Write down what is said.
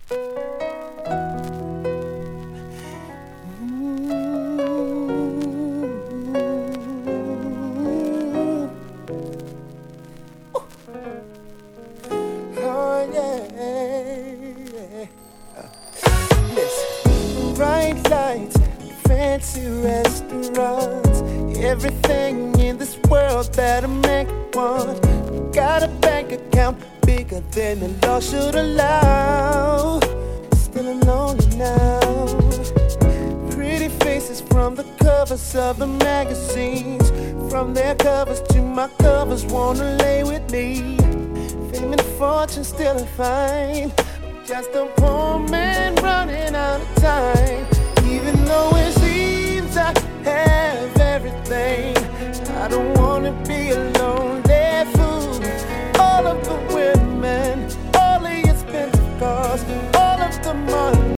Oh yeah. Listen, bright lights, fancy restaurants, everything in this world that'll make it want. Got a bank account bigger than the law should allow. Still I'm lonely now. Pretty faces from the covers of the magazines, from their covers to my covers, wanna lay with me. Fame and fortune still I find, just a poor man running out of time.